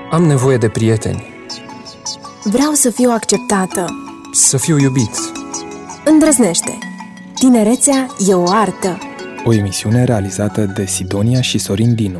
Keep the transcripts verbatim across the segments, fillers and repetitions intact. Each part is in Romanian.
Am nevoie de prieteni. Vreau să fiu acceptată. Să fiu iubit. Îndrăznește. Tinerețea e o artă. O emisiune realizată de Sidonia și Sorin Dinu.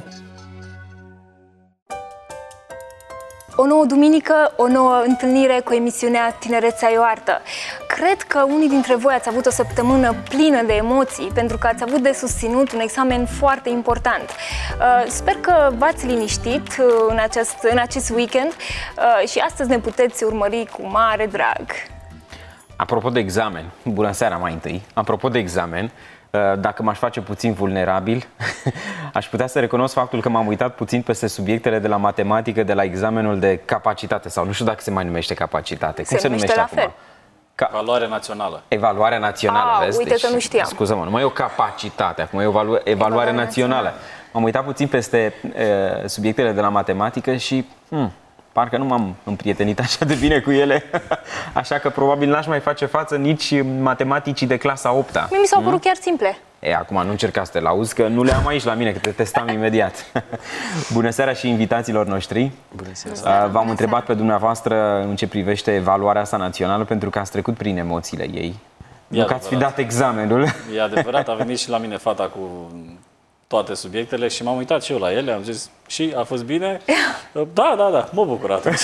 O nouă duminică, o nouă întâlnire cu emisiunea Tinerețea e o artă. Cred că unii dintre voi ați avut o săptămână plină de emoții, pentru că ați avut de susținut un examen foarte important. Sper că v-ați liniștit în acest, în acest weekend și astăzi ne puteți urmări cu mare drag. Apropo de examen, bună seara mai întâi, apropo de examen, dacă m-aș face puțin vulnerabil, aș putea să recunosc faptul că m-am uitat puțin peste subiectele de la matematică, de la examenul de capacitate, sau nu știu dacă se mai numește capacitate. Se Cum se numește numește la acum? Ca... Evaluarea națională. Evaluarea națională, A, vezi? uite că nu știam. Scuză-mă, nu mai e o capacitate, acum e o evalu evaluare națională. națională. M-am uitat puțin peste uh, subiectele de la matematică și... Hmm, parcă nu m-am împrietenit așa de bine cu ele, așa că probabil n-aș mai face față nici matematicii de clasa a opta. Mie mi s-au părut chiar simple. E, acum nu încerca să te lauzi, că nu le am aici la mine, că te testam imediat. Bună seara și invitațiilor noștri. Bună seara. V-am întrebat pe dumneavoastră în ce privește evaluarea asta națională, pentru că ați trecut prin emoțiile ei. Nu că ați fi dat examenul. E adevărat, a venit și la mine fata cu toate subiectele și m-am uitat și eu la ele, am zis, și a fost bine? Da, da, da, mă bucur atunci.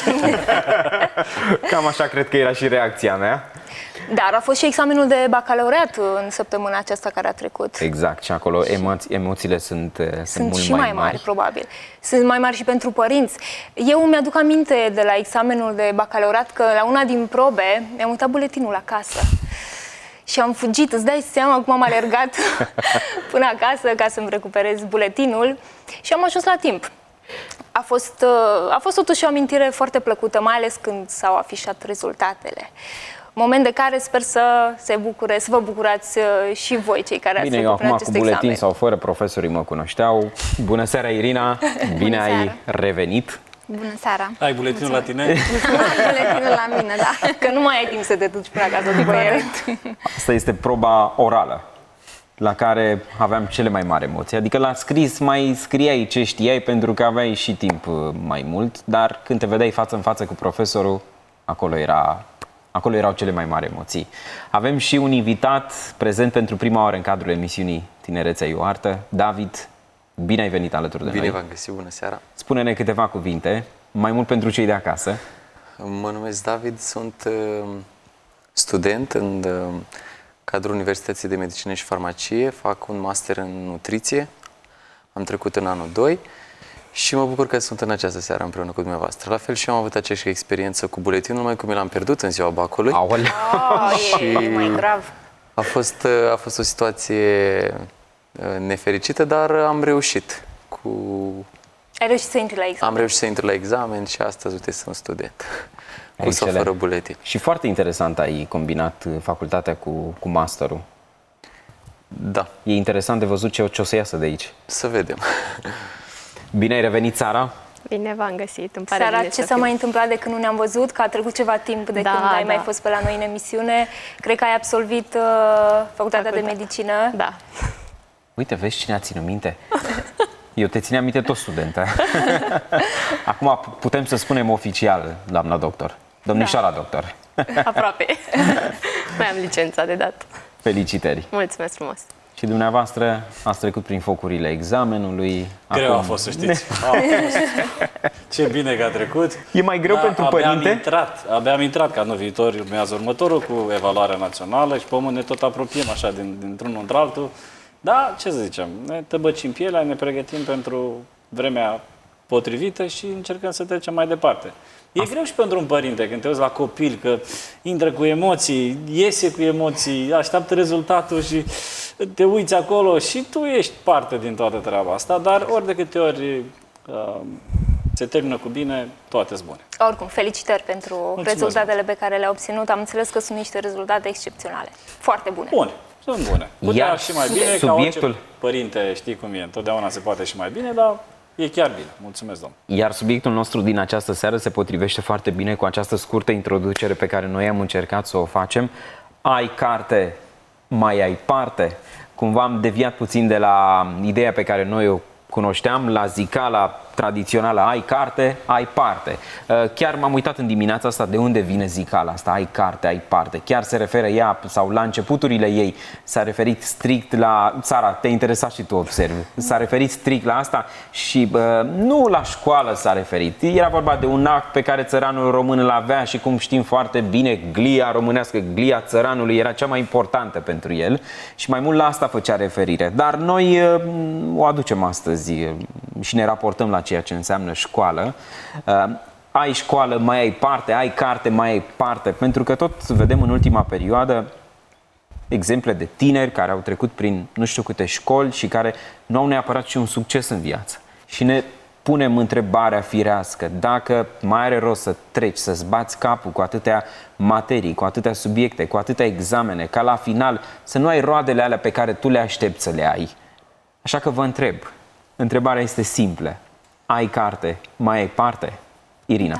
Cam așa cred că era și reacția mea. Dar a fost și examenul de bacalaureat în săptămâna aceasta care a trecut. Exact, și acolo emoți, emoțiile sunt, sunt, sunt mult și mai, mai mari, mari, probabil. Sunt mai mari și pentru părinți. Eu mi-aduc aminte de la examenul de bacalaureat că la una din probe mi-am uitat buletinul acasă. Și am fugit, îți dai seama cum am alergat până acasă ca să-mi recuperez buletinul și am ajuns la timp. A fost, a fost totuși o amintire foarte plăcută, mai ales când s-au afișat rezultatele. Moment de care sper să se bucure, să vă bucurați și voi, cei care Bine, ați trecut prin acest Bine, eu acum cu buletin examen. sau fără, profesorii mă cunoșteau. Bună seara, Irina! Bine Bună ai seara. revenit! Bună seara! Ai buletinul la tine? Am buletinul la mine, da. Că nu mai ai timp să te duci până acasă după el. Asta este proba orală, la care aveam cele mai mari emoții. Adică la scris mai scriai ce știai pentru că aveai și timp mai mult, dar când te vedeai față în față cu profesorul, acolo era... Acolo erau cele mai mari emoții. Avem și un invitat prezent pentru prima oară în cadrul emisiunii Tinerețea e o artă. David, bine ai venit alături de bine noi. Bine v-am găsit, bună seara. Spune-ne câteva cuvinte, mai mult pentru cei de acasă. Mă numesc David, sunt uh, student în uh, cadrul Universității de Medicină și Farmacie, fac un master în nutriție, am trecut în anul doi. Și mă bucur că sunt în această seară împreună cu dumneavoastră. La fel și eu am avut aceeași experiență cu buletinul, numai cum mi l-am pierdut în ziua bacului. Aoleu! Oh, și e mai grav. A fost, a fost o situație nefericită, dar am reușit. Cu... Ai reușit să intri la examen? Am reușit să intru la examen și astăzi, uite, sunt student. Cu sau fără buletin. Și foarte interesant ai combinat facultatea cu, cu masterul. Da. E interesant de văzut ce, ce o să iasă de aici. Să vedem. Bine ai revenit, Sara? Bine v-am găsit, îmi pare Sara, bine ce să s-a fiu. mai întâmplat de când nu ne-am văzut? Că a trecut ceva timp de Da, când ai da. mai fost pe la noi în emisiune. Cred că ai absolvit uh, facultatea de medicină. Da. Uite, vezi cine a ținut minte? Eu te țineam minte tot studentă. Acum putem să spunem oficial, doamna doctor. Domnișoara da. doctor. Aproape. Mai am licența de dat. Felicitări. Mulțumesc frumos. Și dumneavoastră ați trecut prin focurile examenului. Greu Acum... a fost, să știți. A fost. Ce bine că a trecut. E mai greu da, pentru abia părinte? Am intrat, abia am intrat, că anul viitor urmează următorul cu evaluarea națională și pe urmă ne tot apropiem așa din, dintr-unul într-altul. Da, ce să zicem, ne tăbăcim pielea, ne pregătim pentru vremea potrivită și încercăm să trecem mai departe. E Asta. greu și pentru un părinte când te uiți la copil, că intră cu emoții, iese cu emoții, așteaptă rezultatul și te uiți acolo și tu ești parte din toată treaba asta, dar ori de câte ori uh, se termină cu bine, toate sunt bune. Oricum, felicitări pentru Mulțumesc. rezultatele pe care le-ai obținut. Am înțeles că sunt niște rezultate excepționale. Foarte bune. Bune, sunt bune. Putea Iar și mai bine, subiectul... ca orice părinte, știi cum e, întotdeauna se poate și mai bine, dar e chiar bine. Mulțumesc, domnule. Iar subiectul nostru din această seară se potrivește foarte bine cu această scurtă introducere pe care noi am încercat să o facem. Ai carte, mai ai parte. Cumva am deviat puțin de la ideea pe care noi o cunoșteam, la zicala tradițională, ai carte, ai parte. Chiar m-am uitat în dimineața asta de unde vine zicala asta, ai carte, ai parte. Chiar se referă ea, sau la începuturile ei, s-a referit strict la... Sara, te interesa și tu, observi. S-a referit strict la asta și uh, nu la școală s-a referit. Era vorba de un act pe care țăranul român îl avea și, cum știm foarte bine, glia românească, glia țăranului era cea mai importantă pentru el și mai mult la asta făcea referire. Dar noi uh, o aducem astăzi uh, și ne raportăm la ceea ce înseamnă școală. Uh, ai școală, mai ai parte, ai carte, mai ai parte, pentru că tot vedem în ultima perioadă exemple de tineri care au trecut prin nu știu câte școli și care nu au neapărat și un succes în viață. Și ne punem întrebarea firească, dacă mai are rost să treci, să-ți bați capul cu atâtea materii, cu atâtea subiecte, cu atâtea examene, ca la final să nu ai roadele alea pe care tu le aștepți să le ai. Așa că vă întreb, întrebarea este simplă, ai carte, mai ai parte? Irina.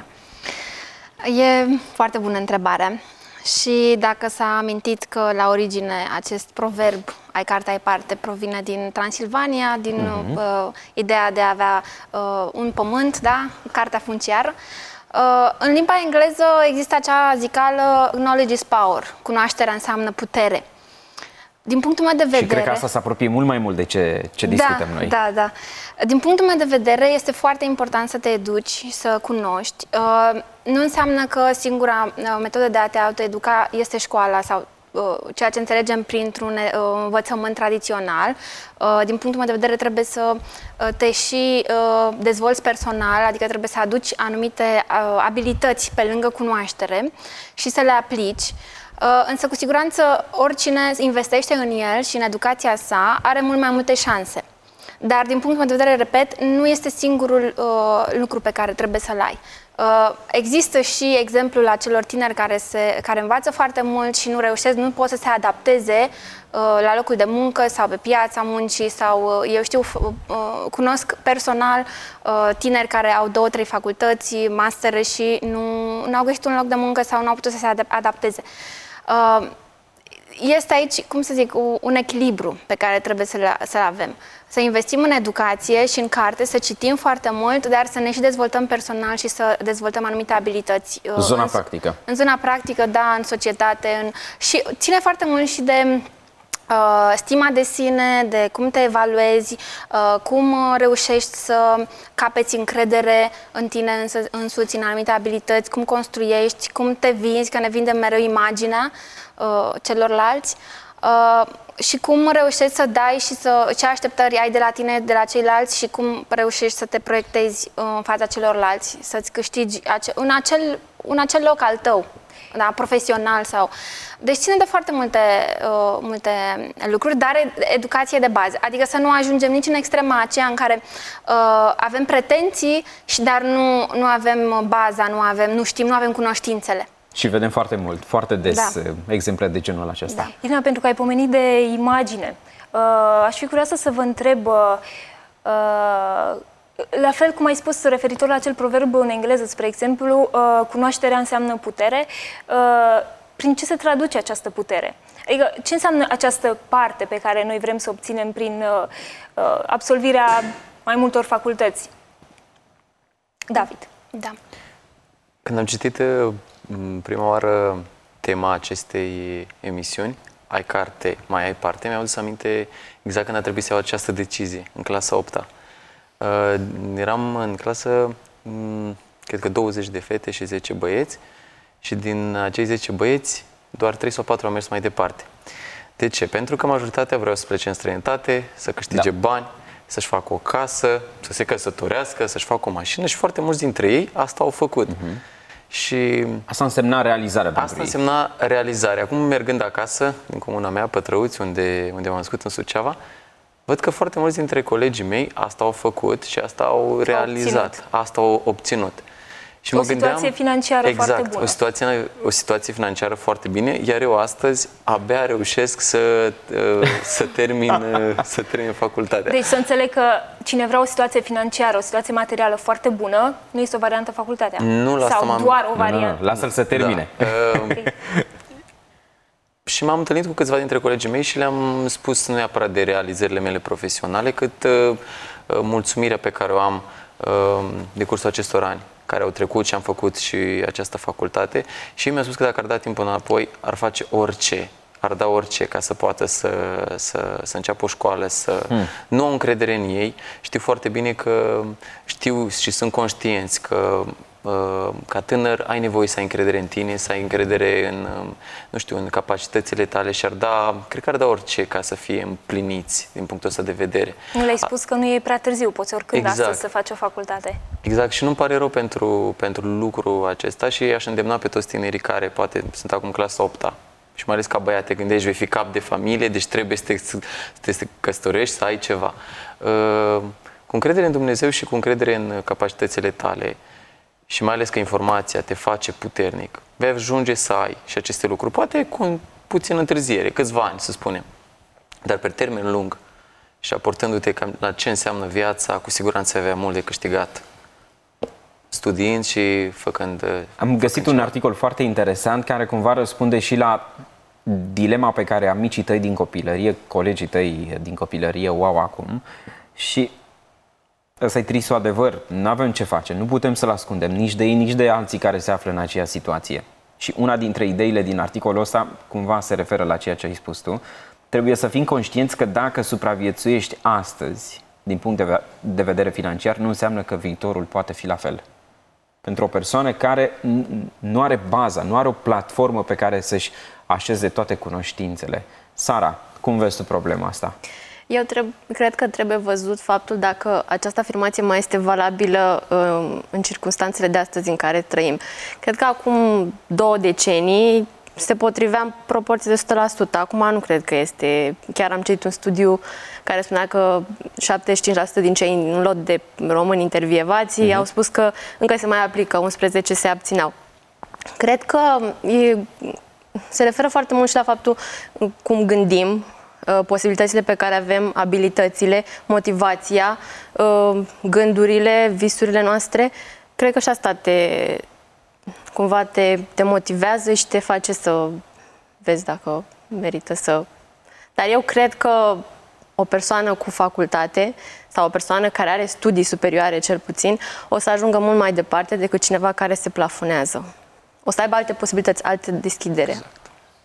E foarte bună întrebare. Și dacă s-a amintit că la origine acest proverb, ai carte, ai parte, provine din Transilvania, din uh-huh. uh, ideea de a avea uh, un pământ, da? Cartea funciară. Uh, în limba engleză există acea zicală knowledge is power, cunoașterea înseamnă putere. Din punctul meu de vedere... Și cred că asta se apropie mult mai mult de ce, ce discutăm da, noi. Da, da. Din punctul meu de vedere este foarte important să te educi, să cunoști. Uh, nu înseamnă că singura uh, metodă de a te autoeduca este școala sau uh, ceea ce înțelegem printr-un uh, învățământ tradițional. Uh, din punctul meu de vedere trebuie să uh, te și uh, dezvolți personal, adică trebuie să aduci anumite uh, abilități pe lângă cunoaștere și să le aplici. Însă, cu siguranță, oricine investește în el și în educația sa are mult mai multe șanse. Dar, din punctul meu de vedere, repet, nu este singurul uh, lucru pe care trebuie să-l ai. Uh, există și exemplul acelor tineri care, se, care învață foarte mult și nu reușesc, nu pot să se adapteze uh, la locul de muncă sau pe piața muncii sau, uh, eu știu, uh, cunosc personal uh, tineri care au două, trei facultăți, mastere și nu, nu au găsit un loc de muncă sau nu au putut să se adapteze. Uh, este aici, cum să zic, un echilibru pe care trebuie să-l să avem. Să investim în educație și în carte, să citim foarte mult, dar să ne și dezvoltăm personal și să dezvoltăm anumite abilități. Zona în, practică. În zona practică, da, în societate. În, și ține foarte mult și de uh, stima de sine, de cum te evaluezi, uh, cum reușești să capeți încredere în tine însuți, în anumite abilități, cum construiești, cum te vinzi, că ne vindem mereu imaginea uh, celorlalți. Uh, și cum reușești să dai și să, ce așteptări ai de la tine, de la ceilalți și cum reușești să te proiectezi în fața celorlalți, să-ți câștigi ace în, acel, în acel loc al tău, da, profesional sau... Deci ține de foarte multe, uh, multe lucruri, dar educație de bază. Adică să nu ajungem nici în extrema aceea în care uh, avem pretenții, și dar nu, nu avem baza, nu, avem, nu știm, nu avem cunoștințele. Și vedem foarte mult, foarte des da. exemple de genul acesta. Da. Irina, pentru că ai pomenit de imagine, uh, aș fi curioasă să vă întreb, uh, la fel cum ai spus referitor la acel proverb în engleză, spre exemplu, uh, cunoașterea înseamnă putere, uh, prin ce se traduce această putere? Adică ce înseamnă această parte pe care noi vrem să o obținem prin uh, uh, absolvirea mai multor facultăți? David. Da. Când am citit prima oară tema acestei emisiuni, ai carte, mai ai parte, mi-au adus aminte exact când a trebuit să iau această decizie, în clasa a opta. Uh, eram în clasă, um, cred că douăzeci de fete și zece băieți și din acei zece băieți, doar trei sau patru au mers mai departe. De ce? Pentru că majoritatea vreau să plece în străinătate, să câștige da. bani, să-și facă o casă, să se căsătorească, să-și facă o mașină și foarte mulți dintre ei asta au făcut. Uh-huh. Și asta însemna realizarea pentru Asta însemna realizarea. Acum, mergând acasă, în comuna mea, Pătrăuți, unde, unde m-am născut, în Suceava, văd că foarte mulți dintre colegii mei asta au făcut și asta au realizat, obținut. asta au obținut. Și o mă situație gândeam, financiară exact, foarte bună. O situație, o situație financiară foarte bine, iar eu astăzi abia reușesc să, să, termin, să termin facultatea. Deci să înțeleg că cine vrea o situație financiară, o situație materială foarte bună, nu este o variantă facultatea. Nu, la Sau asta doar o variantă. Nu, lasă-l să termine. Da. Okay. Și m-am întâlnit cu câțiva dintre colegii mei și le-am spus nu neapărat de realizările mele profesionale, cât uh, mulțumirea pe care o am de cursul acestor ani care au trecut și am făcut și această facultate și mi-a spus că dacă ar da timpul înapoi, ar face orice, ar da orice ca să poată să, să, să înceapă o școală, să hmm. nu au încredere în ei. Știu foarte bine că știu și sunt conștienți că ca tânăr ai nevoie să ai încredere în tine, să ai încredere în, nu știu, în capacitățile tale și ar da, cred că ar da orice ca să fie împliniți din punctul ăsta de vedere. Nu le-ai spus că nu e prea târziu, poți oricând exact. astăzi să faci o facultate. Exact, și nu-mi pare rău pentru, pentru lucrul acesta și aș îndemna pe toți tinerii care poate sunt acum clasa opta și mai ales ca băiat te gândești, vei fi cap de familie, deci trebuie să te, să te căsătorești, să ai ceva. Uh, cu încredere în Dumnezeu și cu încredere în capacitățile tale, și mai ales că informația te face puternic, vei ajunge să ai și aceste lucruri, poate cu puțin întârziere, câțiva ani, să spunem, dar pe termen lung și aportându-te la ce înseamnă viața, cu siguranță avea mult de câștigat, studiind și făcând... Am găsit un articol foarte interesant care cumva răspunde și la dilema pe care amicii tăi din copilărie, colegii tăi din copilărie o au acum și... Ăsta e tristul adevăr, nu avem ce face, nu putem să-l ascundem nici de ei, nici de alții care se află în aceeași situație. Și una dintre ideile din articolul ăsta cumva se referă la ceea ce ai spus tu. Trebuie să fim conștienți că dacă supraviețuiești astăzi, din punct de vedere financiar, nu înseamnă că viitorul poate fi la fel. Pentru o persoană care nu are baza, nu are o platformă pe care să-și așeze toate cunoștințele. Sara, cum vezi tu problema asta? Eu treb- cred că trebuie văzut faptul dacă această afirmație mai este valabilă uh, în circunstanțele de astăzi în care trăim. Cred că acum două decenii se potrivea în proporție de o sută la sută. Acum nu cred că este. Chiar am citit un studiu care spunea că șaptezeci și cinci la sută din cei în lot de români intervievați uh-huh. au spus că încă se mai aplică, unsprezece se abțineau. Cred că e, se referă foarte mult și la faptul cum gândim, posibilitățile pe care avem, abilitățile, motivația, gândurile, visurile noastre. Cred că și asta te, cumva te, te motivează și te face să vezi dacă merită să... Dar eu cred că o persoană cu facultate sau o persoană care are studii superioare, cel puțin, o să ajungă mult mai departe decât cineva care se plafonează. O să aibă alte posibilități, alte deschidere. Exact.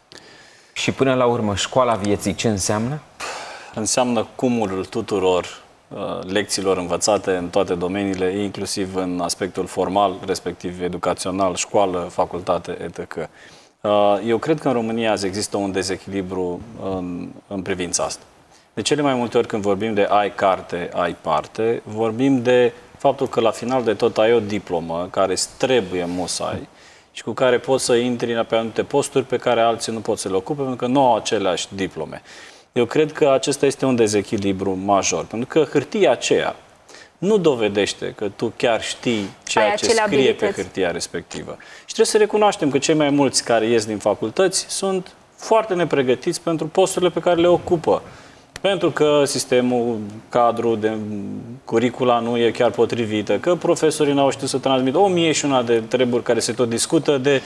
Și până la urmă, școala vieții ce înseamnă? Înseamnă cumulul tuturor uh, lecțiilor învățate în toate domeniile, inclusiv în aspectul formal, respectiv educațional, școală, facultate, et cetera. Uh, eu cred că în România azi există un dezechilibru în, în privința asta. De cele mai multe ori când vorbim de ai carte, ai parte, vorbim de faptul că la final de tot ai o diplomă care îți trebuie musai și cu care poți să intri pe anumite posturi pe care alții nu pot să le ocupe, pentru că nu au aceleași diplome. Eu cred că acesta este un dezechilibru major, pentru că hârtia aceea nu dovedește că tu chiar știi ceea ce scrie abilități pe hârtia respectivă. Și trebuie să recunoaștem că cei mai mulți care ies din facultăți sunt foarte nepregătiți pentru posturile pe care le ocupă. Pentru că sistemul, cadrul de curicula nu e chiar potrivită, că profesorii n-au știut să transmită o mie și una de treburi care se tot discută, de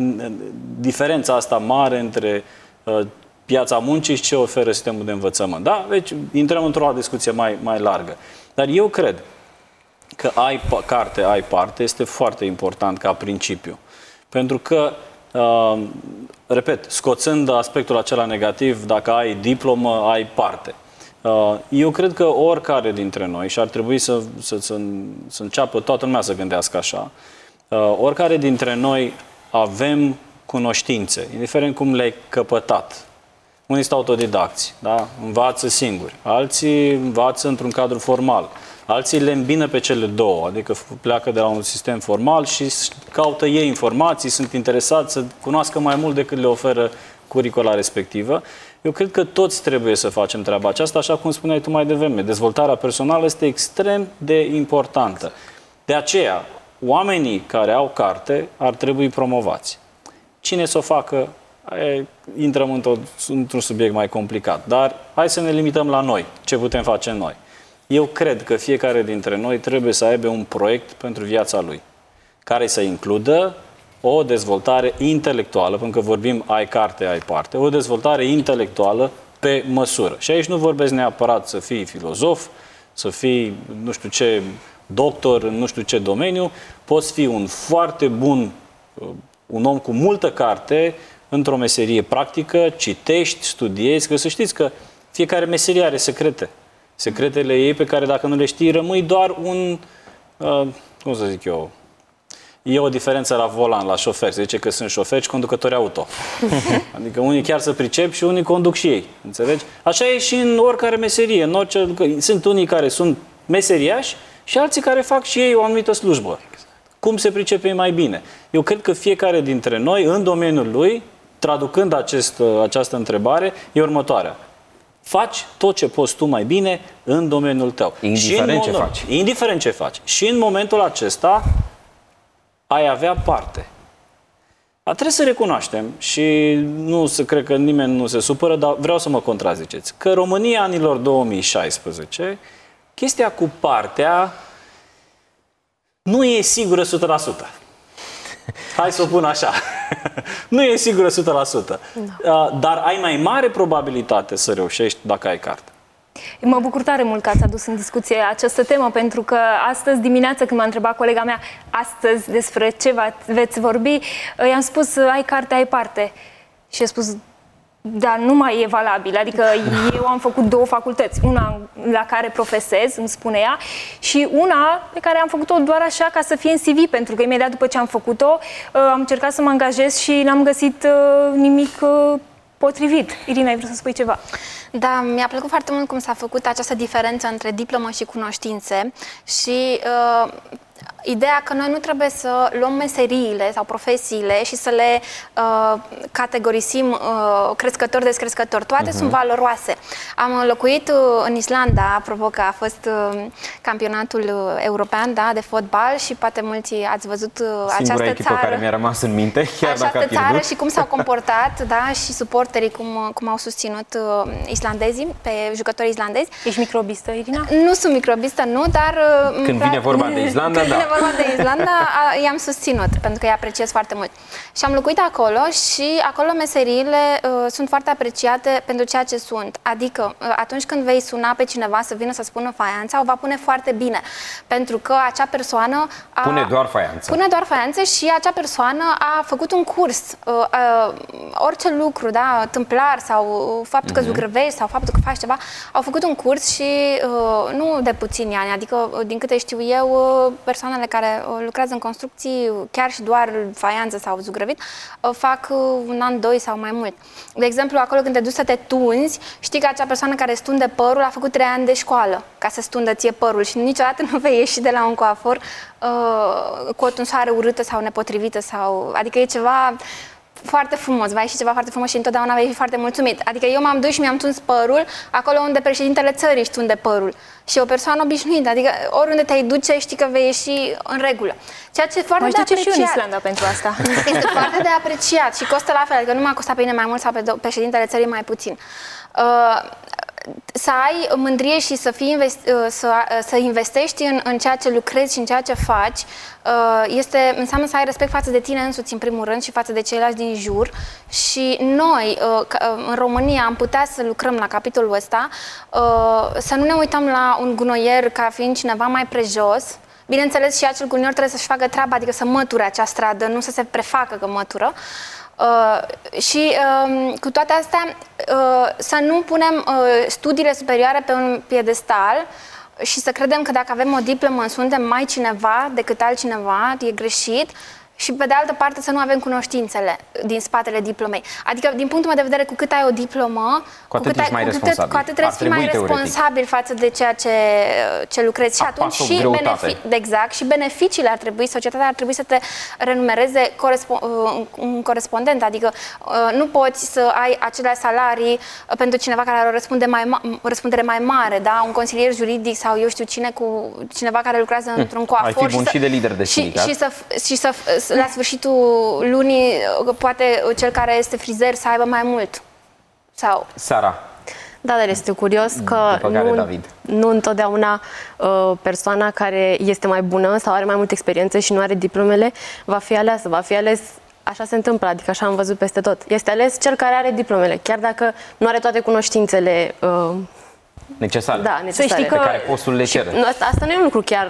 diferența asta mare între uh, piața muncii și ce oferă sistemul de învățământ. Da? Deci intrăm într-o discuție mai, mai largă. Dar eu cred că ai carte, ai parte, este foarte important ca principiu. Pentru că Uh, repet, scoțând aspectul acela negativ, dacă ai diplomă, ai parte. Uh, eu cred că oricare dintre noi, și ar trebui să, să, să, să înceapă toată lumea să gândească așa, uh, oricare dintre noi avem cunoștințe, indiferent cum le-ai căpătat. Unii sunt autodidacți, da? Învață singuri, alții învață într-un cadru formal. Alții le îmbină pe cele două, adică pleacă de la un sistem formal și caută ei informații, sunt interesați să cunoască mai mult decât le oferă curicula respectivă. Eu cred că toți trebuie să facem treaba aceasta, așa cum spuneai tu mai devreme. Dezvoltarea personală este extrem de importantă. De aceea, oamenii care au carte ar trebui promovați. Cine să o facă, e, intrăm într-un subiect mai complicat, dar hai să ne limităm la noi, ce putem face noi. Eu cred că fiecare dintre noi trebuie să aibă un proiect pentru viața lui, care să includă o dezvoltare intelectuală, pentru că vorbim ai carte, ai parte, o dezvoltare intelectuală pe măsură. Și aici nu vorbesc neapărat să fii filozof, să fii, nu știu ce, doctor în nu știu ce domeniu, poți fi un foarte bun, un om cu multă carte, într-o meserie practică, citești, studiezi, că să știți că fiecare meserie are secrete. Secretele ei pe care dacă nu le știi, rămâi doar un, uh, cum să zic eu, e o diferență la volan, la șofer. Se zice că sunt șoferi și conducători auto. Adică unii chiar se pricep și unii conduc și ei. Înțelegi? Așa e și în oricare meserie. În orice, sunt unii care sunt meseriași și alții care fac și ei o anumită slujbă. Cum se pricepe ei mai bine? Eu cred că fiecare dintre noi, în domeniul lui, traducând acest, această întrebare, e următoarea. Faci tot ce poți tu mai bine în domeniul tău. Indiferent ce faci. Indiferent ce faci. Și în momentul acesta ai avea parte. Dar trebuie să recunoaștem și nu se, cred că nimeni nu se supără, dar vreau să mă contraziceți, că România anilor două mii șaisprezece, chestia cu partea nu e sigură o sută la sută. Hai să o pun așa. Nu e sigură o sută la sută. No. Dar ai mai mare probabilitate să reușești dacă ai carte. Mă bucur tare mult că ați adus în discuție această temă, pentru că astăzi dimineață, când m-a întrebat colega mea astăzi despre ce veți vorbi, i-am spus, ai carte, ai parte. Și a spus, dar nu mai e valabil. Adică eu am făcut două facultăți. Una la care profesez, îmi spune ea, și una pe care am făcut-o doar așa ca să fie în C V, pentru că imediat după ce am făcut-o, am încercat să mă angajez și n-am găsit nimic potrivit. Irina, ai vrut să spui ceva? Da, mi-a plăcut foarte mult cum s-a făcut această diferență între diplomă și cunoștințe și uh, ideea că noi nu trebuie să luăm meseriile sau profesiile și să le uh, categorisim uh, crescători, descrescători. Toate uh-huh. sunt valoroase. Am locuit uh, în Islanda, apropo că a fost uh, campionatul european, da, de fotbal și poate mulți ați văzut uh, Singura această echipă țară. care mi-a rămas în minte, chiar dacă a țară și cum s-au comportat, da, și suporterii cum, cum au susținut uh, islandezii, pe jucătorii islandezi. Ești microbistă, Irina? Nu sunt microbistă, nu, dar... Uh, Când vine vorba de Islanda, Când da. vine vorba de Islanda, i-am susținut, pentru că îi apreciez foarte mult. Și am locuit acolo și acolo meseriile uh, sunt foarte apreciate pentru ceea ce sunt. Adică, uh, atunci când vei suna pe cineva să vină să spună faianța, o va pune foarte bine, pentru că acea persoană a, Pune doar faianță. Pune doar faianțe și acea persoană a făcut un curs. Uh, uh, orice lucru, da, tâmplar sau faptul că zugrăvești sau faptul că faci ceva, au făcut un curs și uh, nu de puțini ani, adică, din câte știu eu, uh, persoanele care lucrează în construcții, chiar și doar faianță sau zugrăvit, fac un an, doi sau mai mult. De exemplu, acolo când te duci să te tunzi, știi că acea persoană care stunde părul a făcut trei ani de școală ca să stundă ție părul și niciodată nu vei ieși de la un coafor uh, cu o tunsoare urâtă sau nepotrivită sau... Adică e ceva foarte frumos, va ieși ceva foarte frumos și întotdeauna vei fi foarte mulțumit. Adică eu m-am dus și mi-am tuns părul acolo unde președintele țării își tunde părul. Și o persoană obișnuită, adică oriunde te-ai duce știi că vei ieși în regulă. Ceea ce e foarte mai de apreciat. și eu în Islanda pentru asta. Este foarte de apreciat și costă la fel, adică nu m-a costat pe mine mai mult sau pe președintele țării mai puțin. Uh, să ai mândrie și să, fii investi, să, să investești în, în ceea ce lucrezi și în ceea ce faci, este, înseamnă să ai respect față de tine însuți în primul rând și față de ceilalți din jur. Și noi, în România, am putea să lucrăm la capitolul ăsta, să nu ne uităm la un gunoier ca fiind cineva mai prejos. Bineînțeles, și acel gunoier trebuie să-și facă treaba, adică să măture acea stradă, nu să se prefacă că mătură. Uh, și uh, cu toate astea uh, să nu punem uh, studiile superioare pe un piedestal și să credem că dacă avem o diplomă suntem mai cineva decât altcineva, e greșit. Și pe de altă parte să nu avem cunoștințele din spatele diplomei. Adică, din punctul meu de vedere, cu cât ai o diplomă, cu atât ești mai responsabil. Cu atât trebuie să fii mai responsabil față de ceea ce, ce lucrezi. Și atunci și, benefic, exact, și beneficiile ar trebui, societatea ar trebui să te renumereze corespo un corespondent. Adică nu poți să ai aceleași salarii pentru cineva care are o răspundere mai, răspundere mai mare, da? Un consilier juridic sau eu știu cine, cu cineva care lucrează hmm. într-un coafor. Ai fi bun și, și de lider de sindicat. Și, și să, și să la sfârșitul lunii, poate cel care este frizer să aibă mai mult. Sau... Sara. Da, dar este curios că nu, nu întotdeauna uh, persoana care este mai bună sau are mai multă experiență și nu are diplomele va fi aleasă, va fi ales. Așa se întâmplă, adică așa am văzut peste tot. Este ales cel care are diplomele, chiar dacă nu are toate cunoștințele uh, necesare. Da, necesare. Să știi că... pe care postul le cere. Nu, asta, asta nu e un lucru chiar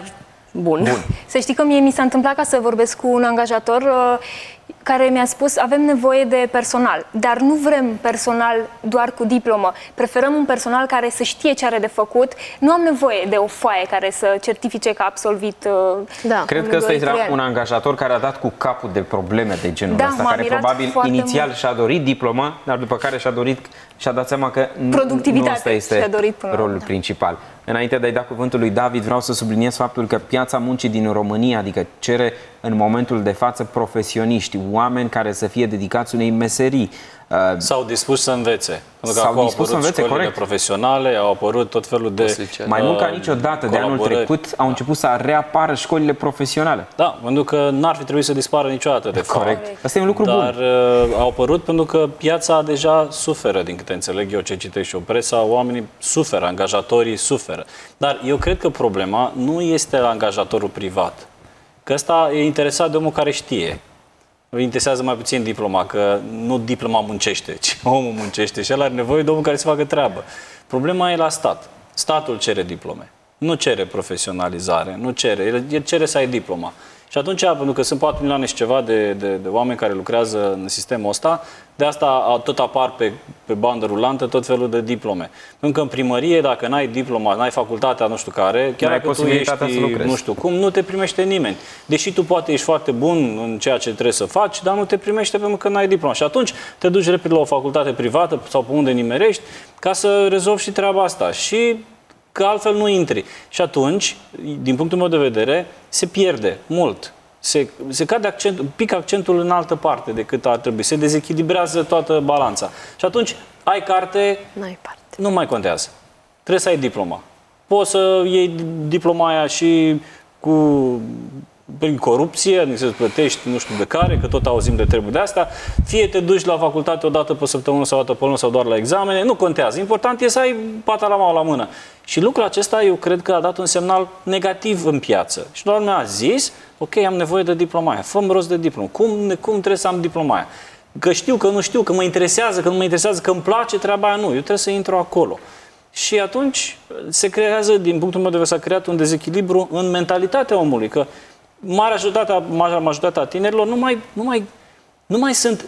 bun. Bun. Să știi că mie mi s-a întâmplat ca să vorbesc cu un angajator uh, care mi-a spus avem nevoie de personal, dar nu vrem personal doar cu diplomă. Preferăm un personal care să știe ce are de făcut. Nu am nevoie de o foaie care să certifice că a absolvit uh, Da. Cred că ăsta era un angajator care a dat cu capul de probleme de genul Da, ăsta, m-a care mirat probabil foarte inițial mult. și-a dorit diploma, dar după care și-a dorit și-a dat seama că nu, Productivitate nu ăsta este și-a dorit până la rolul urmă. principal. Înainte de a-i da cuvântul lui David, vreau să subliniez faptul că piața muncii din România, adică cere în momentul de față profesioniști, oameni care să fie dedicați unei meserii. S-au dispus să învețe. Pentru că S-au acum au dispus să apărut învețe, școlile corect. profesionale, au apărut tot felul de... Mai mult ca uh, niciodată de anul colaborări. trecut au început să reapară școlile profesionale. Da, pentru că n-ar fi trebuit să dispară niciodată, de fapt. Corect. Asta e un lucru bun. Dar uh, au apărut pentru că piața deja suferă, din câte înțeleg eu ce citesc și eu presa, oamenii suferă, angajatorii suferă. Dar eu cred că problema nu este la angajatorul privat. Că ăsta e interesat de omul care știe. Îl interesează mai puțin diploma, că nu diploma muncește, ci omul muncește și el are nevoie de omul care să facă treabă. Problema e la stat. Statul cere diplome. Nu cere profesionalizare, nu cere, el, el cere să ai diploma. Și atunci, pentru că sunt patru milioane și ceva de, de, de oameni care lucrează în sistemul ăsta, de asta tot apar pe, pe bandă rulantă tot felul de diplome. Pentru că în primărie, dacă n-ai diploma, n-ai facultatea nu știu care, chiar N-ai dacă tu posibilitatea ești să lucrezi. nu știu cum, nu te primește nimeni. Deși tu poate ești foarte bun în ceea ce trebuie să faci, dar nu te primește pentru că n-ai diploma. Și atunci te duci repede la o facultate privată sau pe unde nimerești ca să rezolvi și treaba asta. Și că altfel nu intri. Și atunci, din punctul meu de vedere, se pierde mult. Se, se cade accent, pic accentul în altă parte decât ar trebui. Se dezechilibrează toată balanța. Și atunci, ai carte, N-ai parte. nu mai contează. Trebuie să ai diploma. Poți să iei diploma aia și cu prin corupție, adică să-ți plătești nu știu de care, că tot auzim de treburi de astea, fie te duci la facultate o dată pe săptămână sau o dată pe lună sau doar la examene, nu contează. Important e să ai patalama la mână. Și lucrul acesta eu cred că a dat un semnal negativ în piață. Și doar mi-a zis, ok, am nevoie de diploma aia, fă-mi rost de diplomă. Cum, cum trebuie să am diploma aia? Că știu, că nu știu, că mă interesează, că nu mă interesează, că îmi place treaba aia, nu. Eu trebuie să intru acolo. Și atunci se creează, din punctul meu de vedere, s-a creat un dezechilibru în mentalitatea omului, că marea majoritatea, majoritatea tinerilor nu mai, nu, mai, nu mai sunt,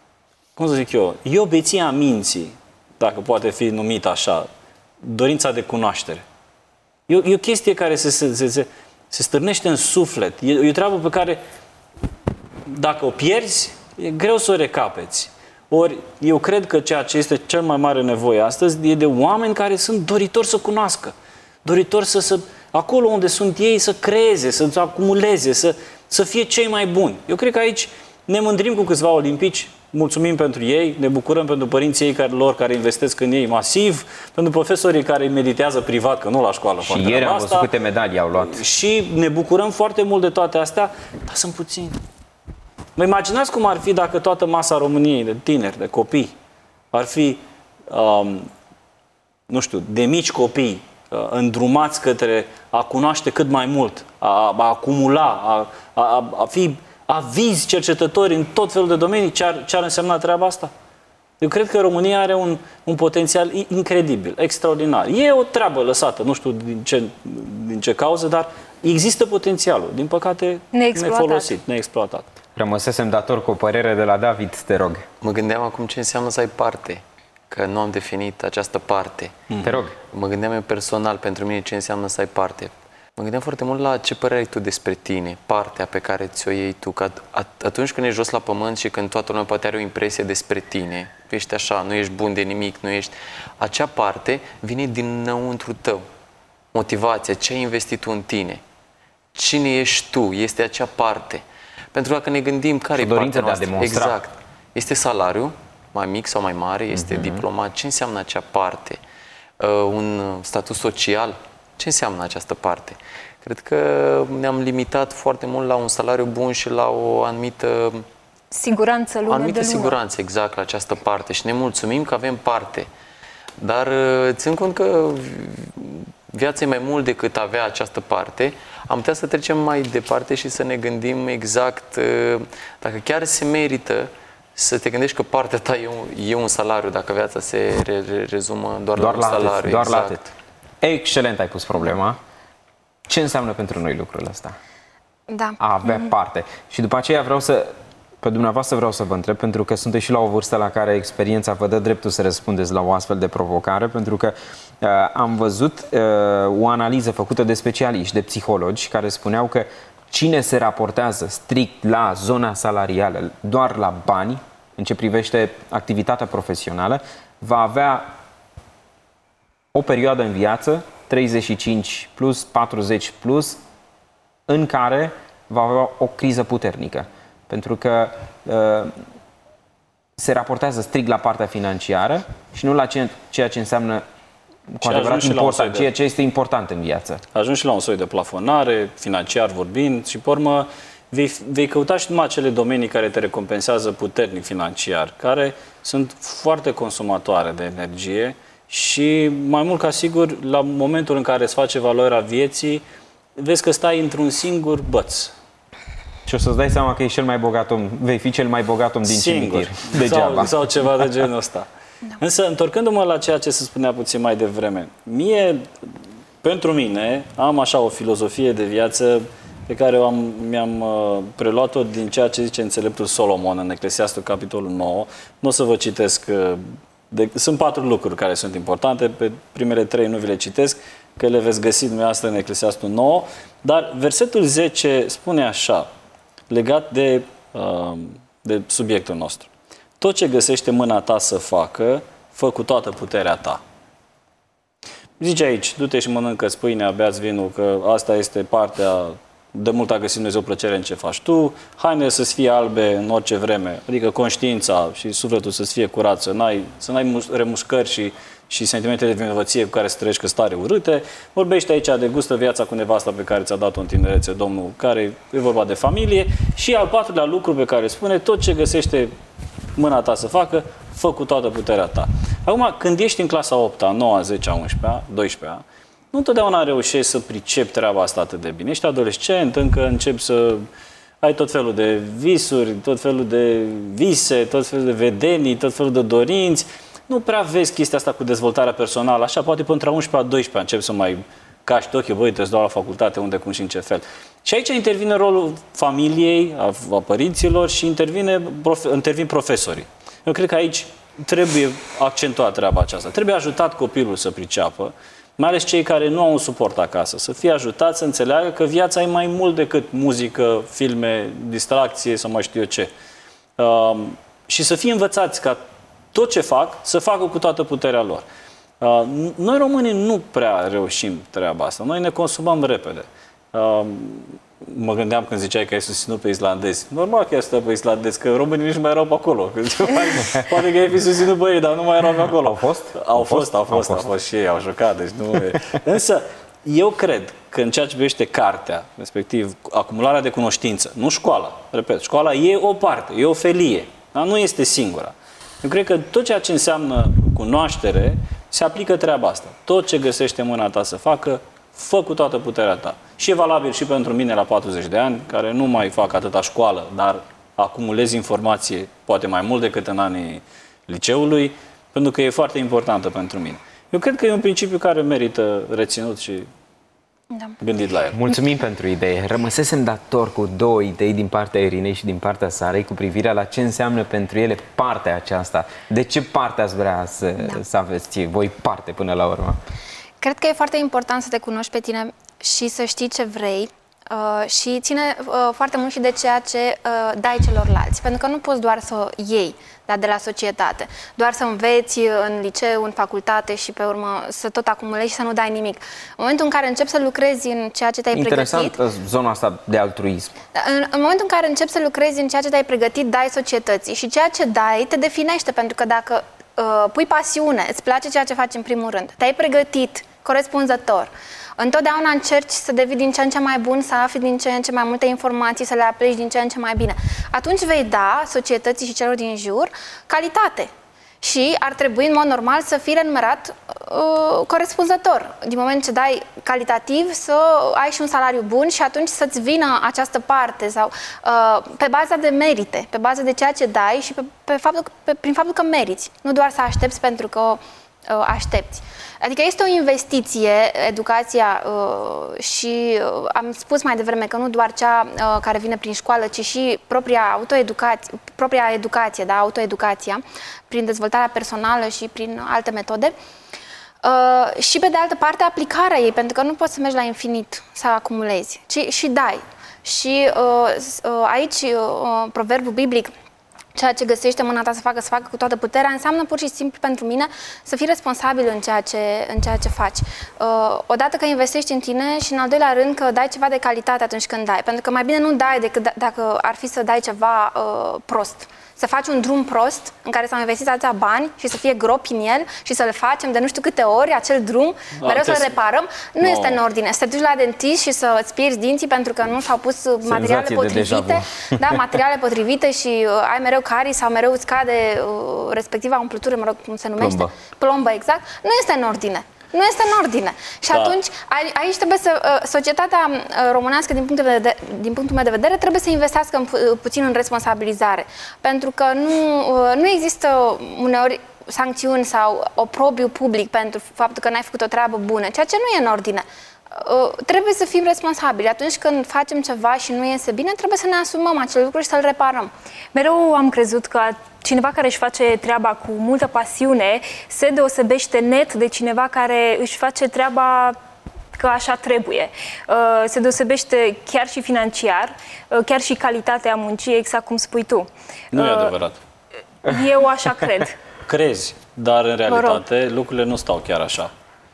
cum să zic eu, iobeția minții, dacă poate fi numită așa, dorința de cunoaștere. E o, e o chestie care se, se, se, se, se stârnește în suflet. E, e o treabă pe care, dacă o pierzi, e greu să o recapeți. Ori, eu cred că ceea ce este cel mai mare nevoie astăzi e de oameni care sunt doritori să cunoască, doritori să, să acolo unde sunt ei, să creeze, să acumuleze, să, să fie cei mai buni. Eu cred că aici ne mândrim cu câțiva olimpici, mulțumim pentru ei, ne bucurăm pentru părinții ei care, lor care investesc în ei masiv, pentru profesorii care îi meditează privat, că nu la școală. Și ieri am văzut câte medalii au luat. Și ne bucurăm foarte mult de toate astea, dar sunt puțini. Vă imaginați cum ar fi dacă toată masa României, de tineri, de copii, ar fi, um, nu știu, de mici copii, uh, îndrumați către a cunoaște cât mai mult, a, a acumula, a, a, a fi avizi cercetători în tot felul de domenii, ce ar, ce ar însemna treaba asta? Eu cred că România are un, un potențial incredibil, extraordinar. E o treabă lăsată, nu știu din ce, din ce cauză, dar există potențialul. Din păcate, nefolosit, neexploatat. Rămăsesem dator cu o părere de la David, te rog. Mă gândeam acum ce înseamnă să ai parte, că nu am definit această parte. Mm. Te rog. Mă gândeam eu personal pentru mine ce înseamnă să ai parte. Mă gândeam foarte mult la ce părere ai tu despre tine, partea pe care ți-o iei tu, că atunci când ești jos la pământ și când toată lumea poate are o impresie despre tine, tu ești așa, nu ești bun de nimic, nu ești... Acea parte vine dinăuntru tău. Motivația, ce ai investit tu în tine. Cine ești tu, este acea parte. Pentru că dacă ne gândim care e partea noastră, de exact, este salariul, mai mic sau mai mare, este uh-huh. diploma, ce înseamnă acea parte? Uh, un statut social, ce înseamnă această parte? Cred că ne-am limitat foarte mult la un salariu bun și la o anumită siguranță, lună anumită de lună. siguranță, exact, la această parte și ne mulțumim că avem parte. Dar țin cont că viața e mai mult decât avea această parte, am putea să trecem mai departe și să ne gândim exact dacă chiar se merită să te gândești că partea ta e un, e un salariu, dacă viața se re, re, rezumă doar, doar la un la salariu. Atât, doar exact. la atât. Excelent ai pus problema. Ce înseamnă pentru noi lucrul ăsta? Da. A avea mm-hmm. parte. Și după aceea vreau să, pe dumneavoastră vreau să vă întreb, pentru că sunteți și la o vârstă la care experiența vă dă dreptul să răspundeți la o astfel de provocare, pentru că uh, am văzut uh, o analiză făcută de specialiști, de psihologi, care spuneau că cine se raportează strict la zona salarială, doar la bani, în ce privește activitatea profesională, va avea o perioadă în viață, treizeci și cinci plus, patruzeci plus, în care va avea o criză puternică. Pentru că uh, se raportează strict la partea financiară și nu la ce, ceea ce înseamnă cu adevărat important, ceea ce este important în viață. Ajungi și la un soi de plafonare, financiar vorbind, și pe urmă vei, vei căuta și numai acele domenii care te recompensează puternic financiar, care sunt foarte consumatoare de energie și, mai mult ca sigur, la momentul în care îți face valoarea vieții, vezi că stai într-un singur băț. Și o să-ți dai seama că ești cel mai bogat om, vei fi cel mai bogat om din cimitir. Degeaba. Sau, sau ceva de genul ăsta. Da. Însă, întorcându-mă la ceea ce se spunea puțin mai devreme, mie, pentru mine, am așa o filozofie de viață pe care am, mi-am uh, preluat-o din ceea ce zice înțeleptul Solomon în Eclesiastul, capitolul nouă. Nu o să vă citesc, uh, de, sunt patru lucruri care sunt importante, pe primele trei nu vi le citesc, că le veți găsi dumneavoastră în Eclesiastul nouă, dar versetul zece spune așa, legat de, uh, de subiectul nostru. Tot ce găsește mâna ta să facă, fă cu toată puterea ta. Zice aici, du-te și mănâncă-ți pâinea, bea-ți vinul, că asta este partea, de mult a găsit Dumnezeu plăcere în ce faci tu, hainele să-ți fie albe în orice vreme, adică conștiința și sufletul să-ți fie curat, să n-ai, să n-ai remușcări și, și sentimente de vinovăție cu care să trăiești, că stare urâte. Vorbește aici de gustă viața cu nevasta pe care ți-a dat-o în tinerețe Domnul, care e vorba de familie. Și al patrulea lucru pe care spune, tot ce găsește mâna ta să facă, fă cu toată puterea ta. Acum, când ești în clasa a opta, a noua, a zecea, a unsprezecea, a doisprezecea, nu întotdeauna reușești să pricepi treaba asta atât de bine. Ești adolescent, încă începi să ai tot felul de visuri, tot felul de vise, tot felul de vedenii, tot felul de dorinți. Nu prea vezi chestia asta cu dezvoltarea personală. Așa, poate până între a unsprezecea, a doisprezecea începi să mai caști ochii, băi, trebuie să dau la facultate, unde, cum și în ce fel. Și aici intervine rolul familiei, a, a părinților și intervine, profe, intervin profesorii. Eu cred că aici trebuie accentuat treaba aceasta. Trebuie ajutat copilul să priceapă, mai ales cei care nu au un suport acasă, să fie ajutați să înțeleagă că viața e mai mult decât muzică, filme, distracție sau mai știu eu ce. Uh, și să fie învățați ca tot ce fac, să facă cu toată puterea lor. Uh, noi românii nu prea reușim treaba asta. Noi ne consumăm repede. Uh, mă gândeam când ziceai că ai susținut pe islandezi. Normal că ai susținut pe islandezi, că românii nici nu mai erau pe acolo. Poate că ai fi susținut pe ei, dar nu mai erau pe acolo. Au fost? Au fost, au fost, au fost, au fost și ei, au jucat. Deci nu e. Însă, eu cred că în ceea ce privește cartea, respectiv acumularea de cunoștință, nu școala, repet, școala e o parte, e o felie, dar nu este singura. Eu cred că tot ceea ce înseamnă cunoaștere se aplică treaba asta. Tot ce găsește mâna ta să facă, fă cu toată puterea ta. Și e valabil și pentru mine la patruzeci de ani, care nu mai fac atâta școală, dar acumulez informație poate mai mult decât în anii liceului, pentru că e foarte importantă pentru mine. Eu cred că e un principiu care merită reținut și da. gândit la el. Mulțumim pentru idee. Rămăsesem dator cu două idei din partea Irinei și din partea Sarei cu privire la ce înseamnă pentru ele partea aceasta. De ce parte ați vrea să, da. să aveți voi parte până la urmă? Cred că e foarte important să te cunoști pe tine și să știi ce vrei uh, și ține uh, foarte mult și de ceea ce uh, dai celorlalți. Pentru că nu poți doar să iei dar de la societate, doar să înveți în liceu, în facultate și pe urmă să tot acumulezi și să nu dai nimic. În momentul în care începi să lucrezi în ceea ce te-ai pregătit... Interesant zona asta de altruism. În, în momentul în care începi să lucrezi în ceea ce te-ai pregătit, dai societății și ceea ce dai te definește, pentru că dacă uh, pui pasiune, îți place ceea ce faci în primul rând, te-ai pregătit corespunzător, întotdeauna încerci să devii din ce în ce mai bun, să afli din ce în ce mai multe informații, să le aplici din ce în ce mai bine. Atunci vei da societății și celor din jur calitate. Și ar trebui, în mod normal, să fii renumerat uh, corespunzător. Din moment ce dai calitativ, să ai și un salariu bun și atunci să-ți vină această parte sau uh, pe baza de merite, pe baza de ceea ce dai și pe, pe faptul, pe, prin faptul că meriți. Nu doar să aștepți pentru că uh, aștepți. Adică este o investiție, educația, uh, și uh, am spus mai devreme că nu doar cea uh, care vine prin școală, ci și propria autoeducație, propria educație, da, autoeducația, prin dezvoltarea personală și prin alte metode. Uh, și pe de altă parte aplicarea ei, pentru că nu poți să mergi la infinit să acumulezi, ci și dai. Și uh, uh, aici uh, proverbul biblic, ceea ce găsește mâna ta să facă, să facă cu toată puterea, înseamnă pur și simplu pentru mine să fii responsabil în ceea ce, în ceea ce faci. Uh, odată că investești în tine și în al doilea rând că dai ceva de calitate atunci când dai. Pentru că mai bine nu dai decât d- dacă ar fi să dai ceva uh, prost. Să faci un drum prost în care s-au investit atâția bani și să fie gropi în el și să le facem de nu știu câte ori acel drum, da, mereu să-l reparăm, nu no. este în ordine. Să te duci la dentist și să îți pierzi dinții pentru că nu s-au pus Senzație materiale potrivite, da, materiale potrivite și uh, ai mereu carii sau mereu îți cade uh, respectiva umplutură, mă rog, cum se numește? Plombă. Plombă, exact. Nu este în ordine. Nu este în ordine. Și da. atunci, aici trebuie să, societatea românească, din punctul, de vedere, din punctul meu de vedere, trebuie să investească în, puțin în responsabilizare. Pentru că nu, nu există uneori sancțiuni sau oprobiu public pentru faptul că n-ai făcut o treabă bună, ceea ce nu e în ordine. Trebuie să fim responsabili. Atunci când facem ceva și nu iese bine, trebuie să ne asumăm acel lucru și să-l reparăm. Mereu am crezut că cineva care își face treaba cu multă pasiune se deosebește net de cineva care își face treaba că așa trebuie. Se deosebește chiar și financiar, chiar și calitatea muncii, exact cum spui tu. Nu e adevărat. Eu așa cred. Crezi, dar în realitate lucrurile nu stau chiar așa.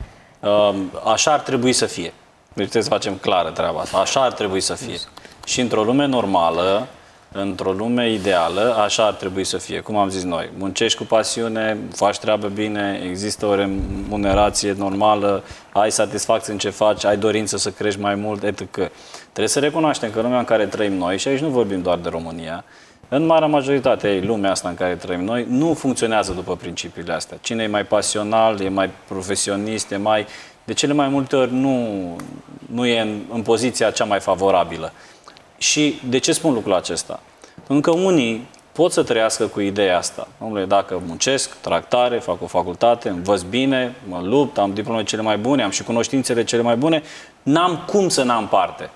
Așa ar trebui să fie. Deci trebuie să facem clară treaba asta. Așa ar trebui să fie. Și într-o lume normală, într-o lume ideală, așa ar trebui să fie. Cum am zis noi, muncești cu pasiune, faci treabă bine, există o remunerație normală, ai satisfacție în ce faci, ai dorință să crești mai mult, et cetera. Trebuie să recunoaștem că lumea în care trăim noi, și aici nu vorbim doar de România, în marea majoritate, lumea asta în care trăim noi, nu funcționează după principiile astea. Cine e mai pasional, e mai profesionist, e mai... De cele mai multe ori nu, nu e în, în poziția cea mai favorabilă. Și de ce spun lucrul acesta? Încă unii pot să trăiască cu ideea asta. Dom'le, dacă muncesc, tractare, fac o facultate, învăț bine, mă lupt, am diplomele cele mai bune, am și cunoștințele cele mai bune, n-am cum să n-am parte.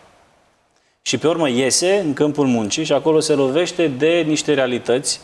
Și pe urmă iese în câmpul muncii și acolo se lovește de niște realități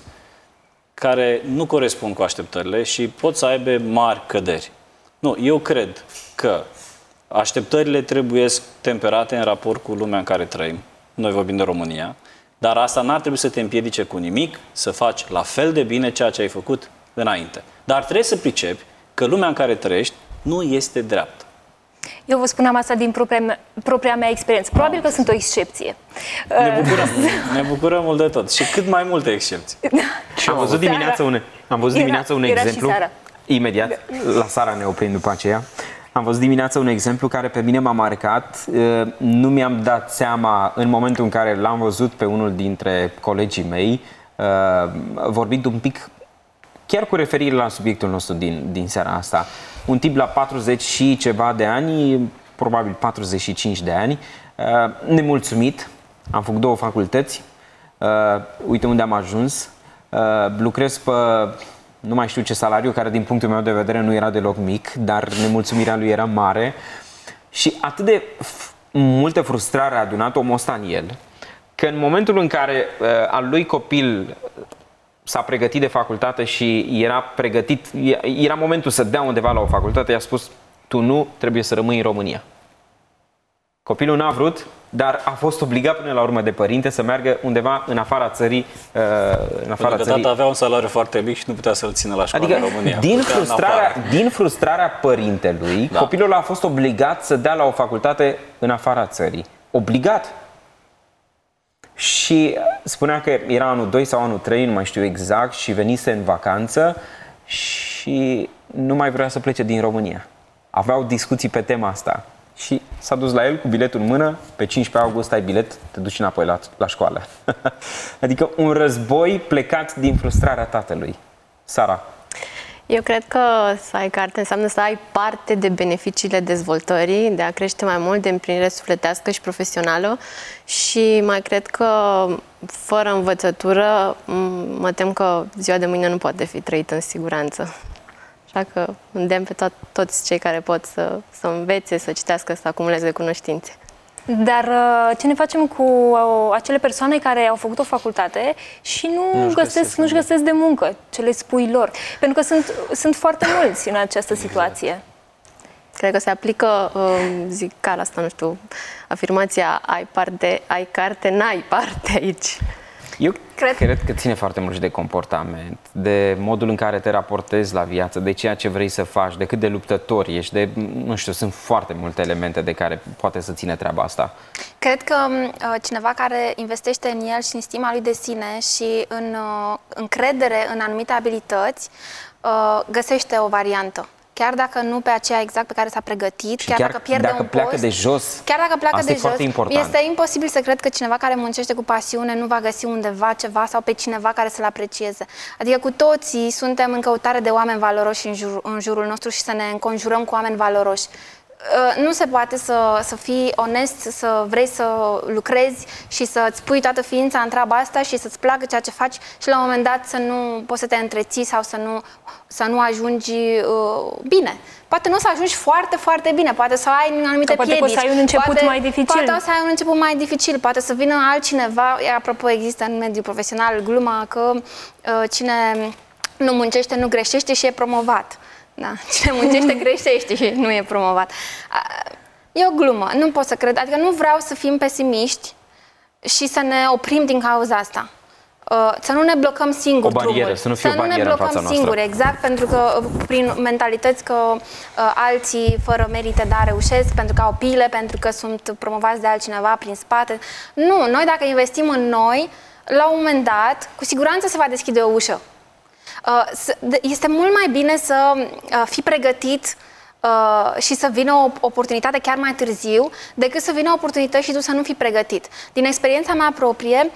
care nu corespund cu așteptările și pot să aibă mari căderi. Nu, eu cred că așteptările trebuie temperate în raport cu lumea în care trăim. Noi vorbim de România, dar asta n-ar trebui să te împiedice cu nimic să faci la fel de bine ceea ce ai făcut înainte. Dar trebuie să pricepi că lumea în care trăiești nu este dreaptă. Eu vă spuneam asta din propria mea, propria mea experiență. Probabil că sunt o excepție. Ne bucurăm, ne bucurăm mult de tot. Și cât mai multe excepții. Și am văzut dimineața un, am văzut dimineața un exemplu. Imediat, la Sara ne oprim după aceea. Am văzut dimineața un exemplu care pe mine m-a marcat. Nu mi-am dat seama în momentul în care l-am văzut pe unul dintre colegii mei vorbind un pic, chiar cu referire la subiectul nostru din, din seara asta. Un tip la patruzeci și ceva de ani, probabil patruzeci și cinci de ani, nemulțumit. Am făcut două facultăți. Uite unde am ajuns. Lucrez pe... nu mai știu ce salariu, care din punctul meu de vedere nu era deloc mic, dar nemulțumirea lui era mare. Și atât de multă frustrare a adunat omul ăsta în el, că în momentul în care uh, al lui copil s-a pregătit de facultate și era pregătit, era momentul să dea undeva la o facultate, i-a spus: tu nu trebuie să rămâi în România. Copilul n-a vrut, dar a fost obligat până la urmă de părinte să meargă undeva în afara țării. Uh, în afara Pentru că țării. tata avea un salariu foarte mic și nu putea să-l țină la școală adică, în România. Din frustrarea, din frustrarea părintelui, da. Copilul a fost obligat să dea la o facultate în afara țării. Obligat. Și spunea că era anul doi sau anul trei, nu mai știu exact, și venise în vacanță și nu mai vrea să plece din România. Aveau discuții pe tema asta. Și s-a dus la el cu biletul în mână, pe cincisprezece august ai bilet, te duci înapoi la, la școală. Adică un război plecat din frustrarea tatălui. Sara. Eu cred că să ai carte înseamnă să ai parte de beneficiile dezvoltării, de a crește mai mult, de împlinire sufletească și profesională, și mai cred că fără învățătură mă tem că ziua de mâine nu poate fi trăită în siguranță. Așa că îndemn pe to- toți cei care pot să, să învețe, să citească, să acumuleze cunoștințe. Dar ce ne facem cu acele persoane care au făcut o facultate și nu nu-și găsesc, găsesc, nu-și găsesc de muncă ce le spui lor? Pentru că sunt, sunt foarte mulți în această situație. Cred că se aplică, zic ca asta, nu știu, afirmația ai parte, ai carte, n-ai parte aici. Eu cred... cred că ține foarte mult și de comportament, de modul în care te raportezi la viață, de ceea ce vrei să faci, de cât de luptător ești, de, nu știu, sunt foarte multe elemente de care poate să ține treaba asta. Cred că uh, cineva care investește în el și în stima lui de sine și în uh, încredere în anumite abilități, uh, găsește o variantă. Chiar dacă nu pe aceea exact pe care s-a pregătit, chiar, chiar dacă pierde dacă un pleacă post, de jos, chiar dacă pleacă de jos, important. Este imposibil să cred că cineva care muncește cu pasiune nu va găsi undeva ceva sau pe cineva care să-l aprecieze. Adică cu toții suntem în căutare de oameni valoroși în, jur, în jurul nostru și să ne înconjurăm cu oameni valoroși. Nu se poate să, să fii onest, să vrei să lucrezi și să-ți pui toată ființa în treaba asta și să-ți placă ceea ce faci și la un moment dat să nu poți să te întreții sau să nu, să nu ajungi uh, bine. Poate nu o să ajungi foarte, foarte bine, poate să ai anumite poate piedici. Poate să ai un început poate, mai dificil. Poate o să ai un început mai dificil, poate să vină altcineva, apropo există în mediul profesional gluma că uh, cine nu muncește nu greșește și e promovat. Da. Cine muncește greșește și nu e promovat. E o glumă, nu pot să cred. Adică nu vreau să fim pesimiști și să ne oprim din cauza asta. Să nu ne blocăm singuri o barieră, drumul. Să nu fie să o barieră nu ne blocăm singuri, exact, pentru că prin mentalități că uh, alții fără merite da reușesc, pentru că au pile, pentru că sunt promovați de altcineva prin spate. Nu, noi dacă investim în noi, la un moment dat, cu siguranță se va deschide o ușă. Este mult mai bine să fii pregătit și să vină o oportunitate chiar mai târziu, decât să vină o oportunitate și tu să nu fii pregătit. Din experiența mea proprie,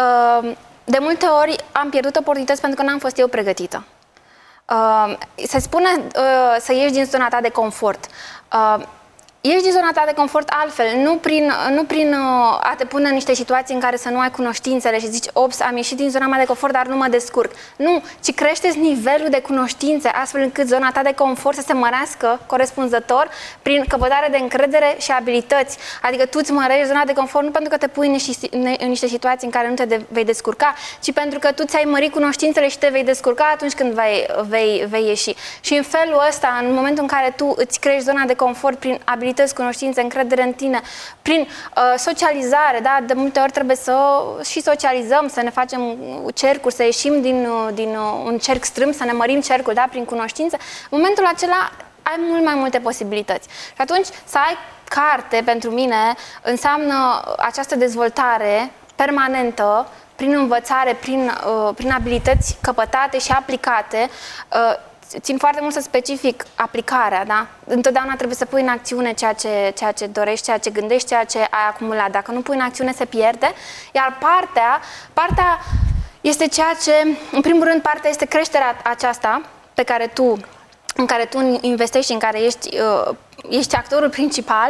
de multe ori am pierdut oportunități pentru că n-am fost eu pregătită. Se spune să ieși din zona ta de confort. Ieși din zona ta de confort altfel, nu prin, nu prin uh, a te pune în niște situații în care să nu ai cunoștințele și zici, ops, am ieșit din zona mea de confort, dar nu mă descurc. Nu, ci creșteți nivelul de cunoștințe, astfel încât zona ta de confort să se mărească corespunzător prin căpătare de încredere și abilități. Adică tu îți mărești zona de confort nu pentru că te pui în niște, în niște situații în care nu te de, vei descurca, ci pentru că tu ți-ai mărit cunoștințele și te vei descurca atunci când vei, vei, vei ieși. Și în felul ăsta, în momentul în care tu îți crești zona de confort prin abilități, cunoștințe, încredere în tine, prin uh, socializare, da? De multe ori trebuie să și socializăm, să ne facem cercuri, să ieșim din, din uh, un cerc strâmb, să ne mărim cercul, da? Prin cunoștințe. În momentul acela ai mult mai multe posibilități. Și atunci să ai carte, pentru mine, înseamnă această dezvoltare permanentă, prin învățare, prin, uh, prin abilități căpătate și aplicate. uh, Țin foarte mult să specific aplicarea, da? Întotdeauna trebuie să pui în acțiune ceea ce, ceea ce dorești, ceea ce gândești, ceea ce ai acumulat. Dacă nu pui în acțiune, se pierde. Iar partea, partea este ceea ce, în primul rând, partea este creșterea aceasta pe care tu, în care tu investești, în care ești, uh, ești actorul principal.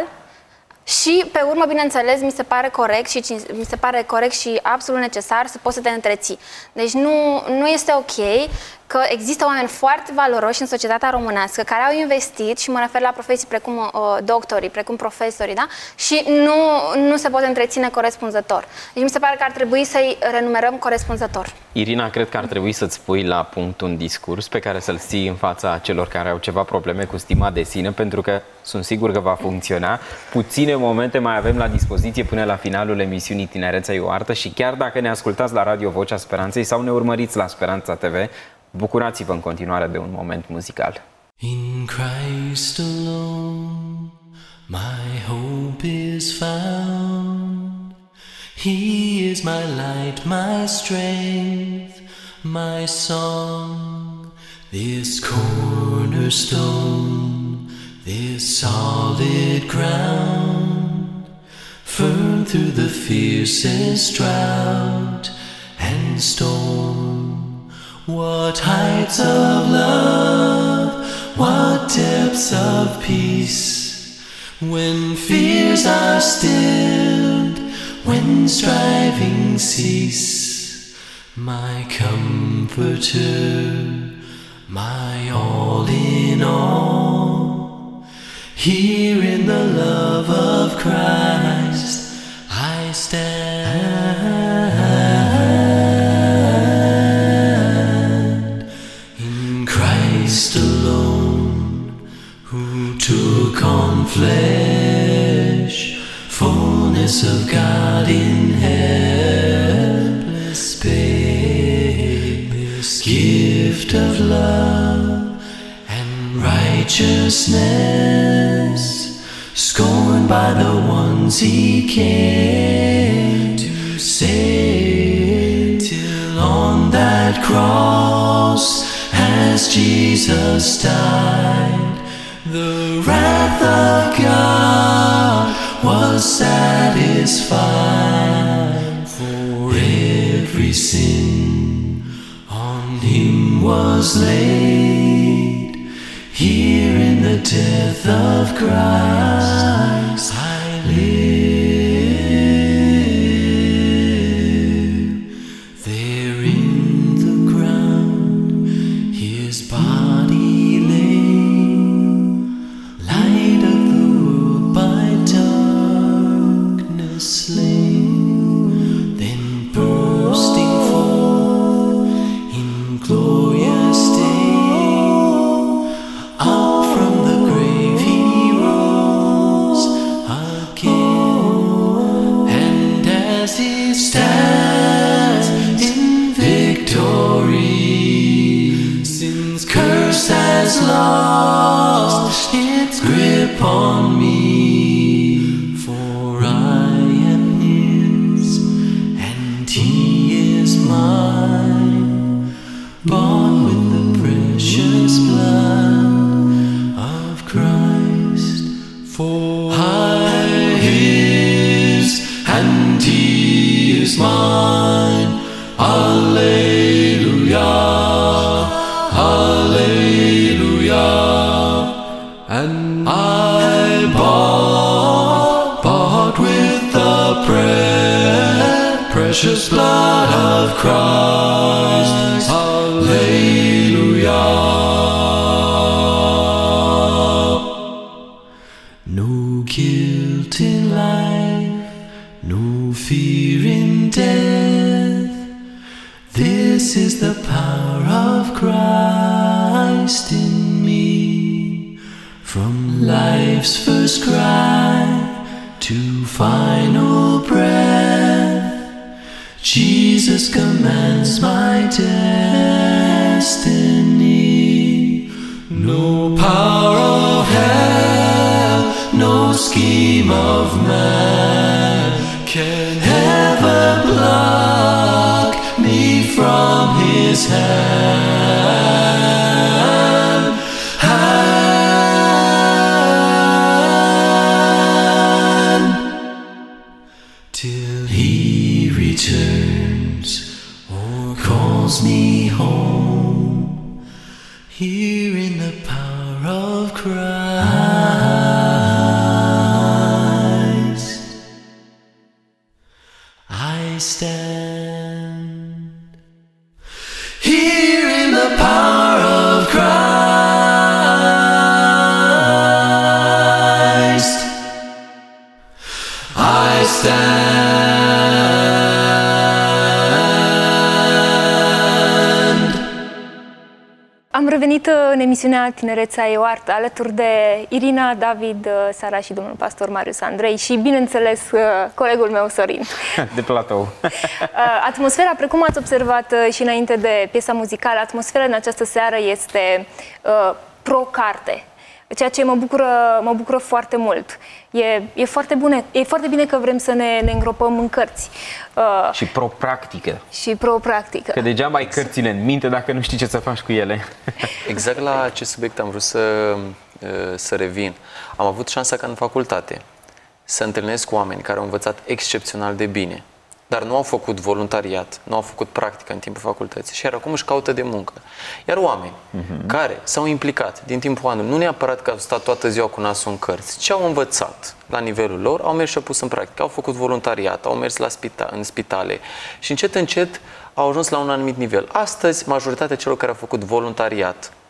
Și, pe urmă, bineînțeles, mi se pare corect și mi se pare corect și absolut necesar să poți să te întreții. Deci nu, nu este ok că există oameni foarte valoroși în societatea românească care au investit, și mă refer la profesii precum uh, doctorii, precum profesorii, da? Și nu, nu se pot întreține corespunzător. Deci mi se pare că ar trebui să-i renumerăm corespunzător. Irina, cred că ar trebui să-ți pui la punct un discurs pe care să-l ții în fața celor care au ceva probleme cu stima de sine, pentru că sunt sigur că va funcționa. Puține momente mai avem la dispoziție până la finalul emisiunii Tinerețea e o artă și chiar dacă ne ascultați la Radio Vocea Speranței sau ne urmăriți la Speranța T V, bucurați-vă în continuare de un moment muzical. In Christ alone my hope is found. He is my light, my strength, my song. This cornerstone, this solid ground, firm through the fiercest drought and storm. What heights of love, what depths of peace, when fears are stilled, when striving cease. My comforter, my all in all. Here in the love of Christ I stand. In Christ alone, who took on flesh, fullness of God in helpless babe, this gift of love and righteousness, scorned by the ones he came to save, till on that cross as Jesus died, the wrath of God was satisfied. For every sin on him was laid. Here in the death of Christ I live. There in the ground his body lay, light of the world by darkness slain, then bursting forth in glorious day, up from the grave he rose again, and as he stands in victory, sin's curse has lost its grip on me. For I am his and he is mine, bought with the precious blood of Christ. For I am his and he is mine. Alleluia, Alleluia. And I bought, bought with the pre- precious blood of Christ. Alleluia. No guilt in life, no fear in death. This is the power of Christ in me. From life's first cry to final breath, Jesus commands my destiny. No power of hell, no scheme of man can ever block me from his hand. Hand. Till he returns or calls me home, here in the power of Christ I stand. Here in the power of Christ I stand. Am revenit în emisiunea Tinerețea e o artă, alături de Irina, David, Sara și domnul pastor Marius Andrei și, bineînțeles, colegul meu Sorin. De platou. Atmosfera, precum ați observat și înainte de piesa muzicală, atmosfera în această seară este uh, pro-carte, ceea ce mă bucură, mă bucură foarte mult. E, e, foarte bune, e foarte bine că vrem să ne, ne îngropăm în cărți. Uh, și pro-practică. Și pro-practică. Că degeaba ai cărțile în minte dacă nu știi ce să faci cu ele. Exact la acest subiect am vrut să, să revin. Am avut șansa ca în facultate să întâlnesc oameni care au învățat excepțional de bine, dar nu au făcut voluntariat, nu au făcut practică în timpul facultății și iar acum își caută de muncă. Iar oameni uh-huh. care s-au implicat din timpul anului, nu neapărat că au stat toată ziua cu nasul în cărți, ci au învățat la nivelul lor, au mers și au pus în practică, au făcut voluntariat, au mers la spita- în spitale și încet, încet au ajuns la un anumit nivel. Astăzi, majoritatea celor care au făcut voluntariat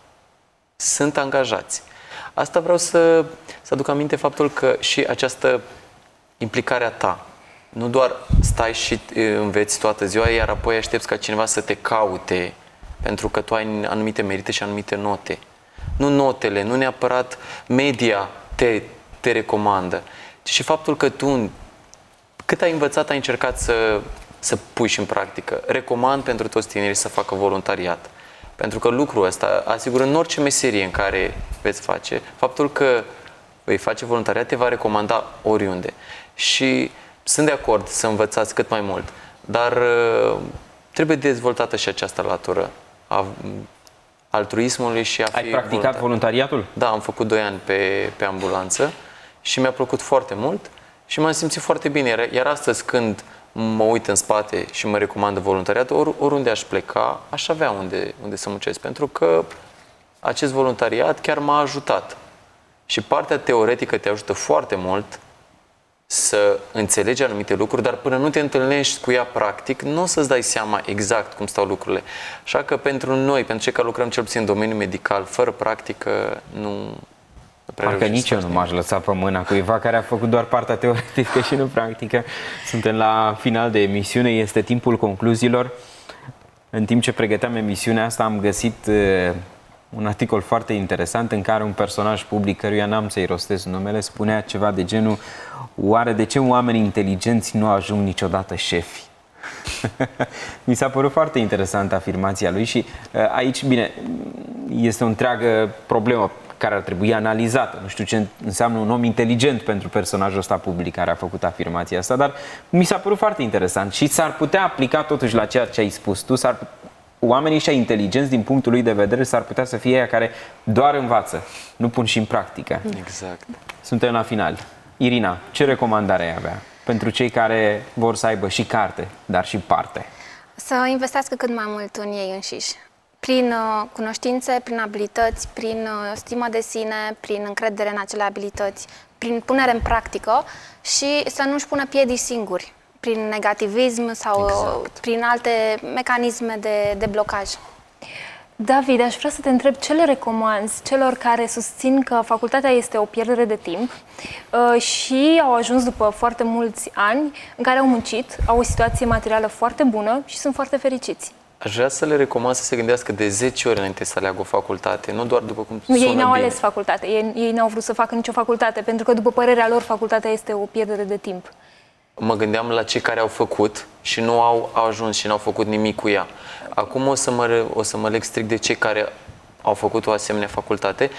sunt angajați. Asta vreau să, să aduc aminte faptul că și această implicare a ta, nu doar stai și înveți toată ziua, iar apoi aștepți ca cineva să te caute pentru că tu ai anumite merite și anumite note. Nu notele, nu neapărat media te, te recomandă, ci și faptul că tu, cât ai învățat, ai încercat să, să pui și în practică. Recomand pentru toți tinerii să facă voluntariat. Pentru că lucrul ăsta asigură în orice meserie în care veți face, faptul că vei face voluntariat te va recomanda oriunde. Și sunt de acord să învățați cât mai mult, dar trebuie dezvoltată și această latură a altruismului și a fi Ai practicat voluntar. voluntariatul? Da, am făcut doi ani pe, pe ambulanță și mi-a plăcut foarte mult și m-am simțit foarte bine. Iar astăzi, când mă uit în spate și mă recomandă voluntariatul, or, oriunde aș pleca, aș avea unde, unde să muncesc, pentru că acest voluntariat chiar m-a ajutat. Și partea teoretică te ajută foarte mult să înțelegi anumite lucruri, dar până nu te întâlnești cu ea practic, nu o să-ți dai seama exact cum stau lucrurile. Așa că pentru noi, pentru cei care lucrăm cel puțin în domeniul medical, fără practică, nu... Parcă nici eu nu m-aș lăsa pe mâna cuiva care a făcut doar partea teoretică și nu practică. Suntem la final de emisiune, este timpul concluziilor. În timp ce pregăteam emisiunea asta am găsit uh, un articol foarte interesant în care un personaj public, căruia n-am să-i rostez numele, spunea ceva de genul: oare de ce oamenii inteligenți nu ajung niciodată șefi? Mi s-a părut foarte interesantă afirmația lui și uh, aici, bine, este o întreagă problemă care ar trebui analizată. Nu știu ce înseamnă un om inteligent pentru personajul ăsta public care a făcut afirmația asta, dar mi s-a părut foarte interesant și s-ar putea aplica totuși la ceea ce ai spus tu. S-ar, oamenii ăștia inteligenți, din punctul lui de vedere, s-ar putea să fie aia care doar învață, nu pun și în practică. Exact. Suntem la final. Irina, ce recomandare ai avea pentru cei care vor să aibă și carte, dar și parte? Să investească cât mai mult în ei înșiși. Prin uh, cunoștințe, prin abilități, prin uh, stimă de sine, prin încredere în acele abilități, prin punere în practică și să nu-și pună piedici singuri, prin negativism sau exact. prin alte mecanisme de, de blocaj. David, aș vrea să te întreb ce le recomanzi celor care susțin că facultatea este o pierdere de timp uh, și au ajuns după foarte mulți ani în care au muncit, au o situație materială foarte bună și sunt foarte fericiți. Aș vrea să le recomand să se gândească de zece ori înainte să aleagă o facultate, nu doar după cum sună Ei n-au bine. ales facultate, ei, ei n-au vrut să facă nicio facultate, pentru că după părerea lor facultatea este o pierdere de timp. Mă gândeam la cei care au făcut și nu au ajuns și n-au făcut nimic cu ea. Acum o să mă, o să mă leg strict de cei care au făcut o asemenea facultate.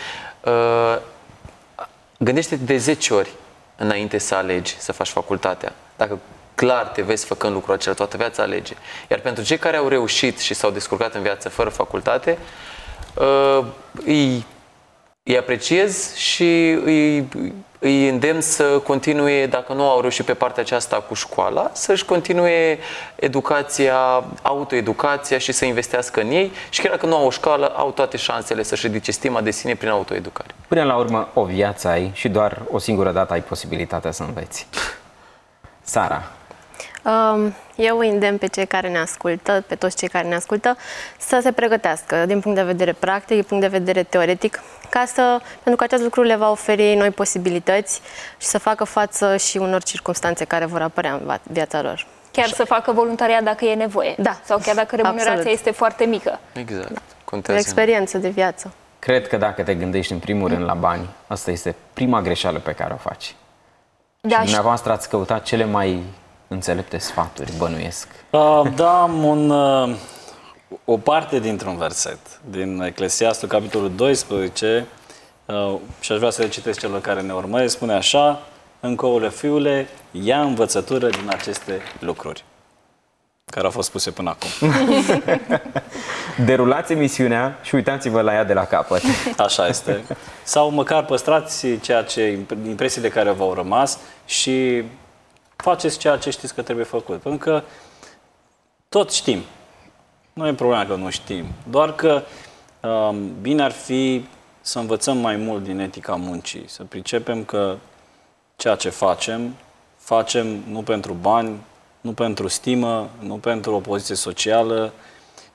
Gândește-te de zece ori înainte să alegi să faci facultatea. Dacă clar te vezi făcând lucrul acela toată viața, alege. Iar pentru cei care au reușit și s-au descurcat în viață fără facultate, îi, îi apreciez și îi, îi îndemn să continue, dacă nu au reușit pe partea aceasta cu școala, să-și continue educația, autoeducația și să investească în ei și chiar dacă nu au o școală, au toate șansele să-și ridice stima de sine prin autoeducare. Până la urmă, o viață ai și doar o singură dată ai posibilitatea să înveți. Sara. Eu îi îndemn pe cei care ne ascultă, pe toți cei care ne ascultă, să se pregătească din punct de vedere practic, din punct de vedere teoretic, ca să, pentru că acest lucru le va oferi noi posibilități și să facă față și unor circunstanțe care vor apărea în viața lor. Chiar Așa. să facă voluntariat dacă e nevoie. Da. Sau chiar dacă remunerația Absolut. este foarte mică. Exact. Da. Contează. O experiență de viață. Cred că dacă te gândești în primul rând la bani, asta este prima greșeală pe care o faci. Da, și dumneavoastră ați căutat cele mai înțelepte sfaturi, bănuiesc. Uh, da, am un, uh, o parte dintr-un verset din Eclesiastul, capitolul doisprezece, uh, și aș vrea să le citesc celor care ne urmăresc, spune așa: încoule, fiule, ia învățătură din aceste lucruri care au fost spuse până acum. Derulați emisiunea și uitați-vă la ea de la capăt. Așa este. Sau măcar păstrați ceea ce, impresiile care v-au rămas și faceți ceea ce știți că trebuie făcut. Pentru că tot știm. Nu e problema că nu știm. Doar că um, bine ar fi să învățăm mai mult din etica muncii. Să pricepem că ceea ce facem, facem nu pentru bani, nu pentru stimă, nu pentru o poziție socială,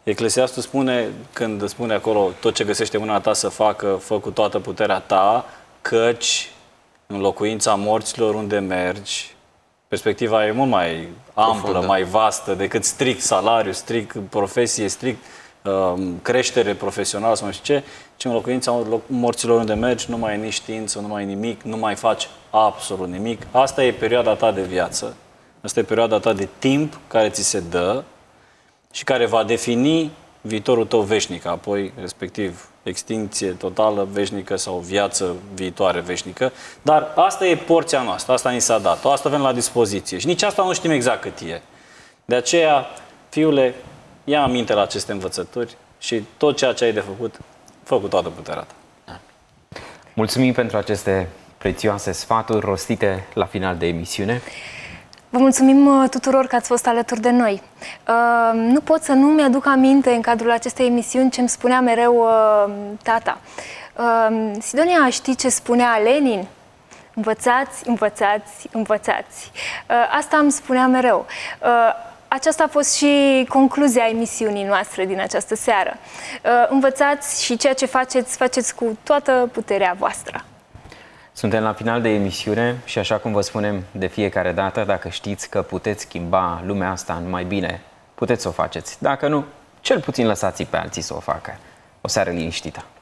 Eclesiastul spune, când spune acolo, tot ce găsește mâna ta să facă, fă cu toată puterea ta, căci în locuința morților unde mergi, perspectiva e mult mai amplă, profundă, mai vastă decât strict salariu, strict profesie, strict uh, creștere profesională sau nu știu ce, ci în locuința morților unde mergi nu mai ai nici știință, nu mai ai nimic, nu mai faci absolut nimic. Asta e perioada ta de viață, asta e perioada ta de timp care ți se dă și care va defini viitorul tău veșnic, apoi respectiv extinție totală veșnică sau viață viitoare veșnică. Dar asta e porția noastră, asta ni s-a dat, asta avem la dispoziție și nici asta nu știm exact cât e. De aceea, fiule, ia aminte la aceste învățături și tot ceea ce ai de făcut, fă cu toată puterea ta. Mulțumim pentru aceste prețioase sfaturi rostite la final de emisiune. Vă mulțumim tuturor că ați fost alături de noi. Uh, nu pot să nu mi-aduc aminte în cadrul acestei emisiuni ce îmi spunea mereu uh, tata. Uh, Sidonia, știi ce spunea Lenin? Învățați, învățați, învățați. Uh, asta îmi spunea mereu. Uh, Aceasta a fost și concluzia emisiunii noastre din această seară. Uh, învățați și ceea ce faceți, faceți cu toată puterea voastră. Suntem la final de emisiune și așa cum vă spunem de fiecare dată, dacă știți că puteți schimba lumea asta în mai bine, puteți să o faceți. Dacă nu, cel puțin lăsați pe alții să o facă. O seară liniștită!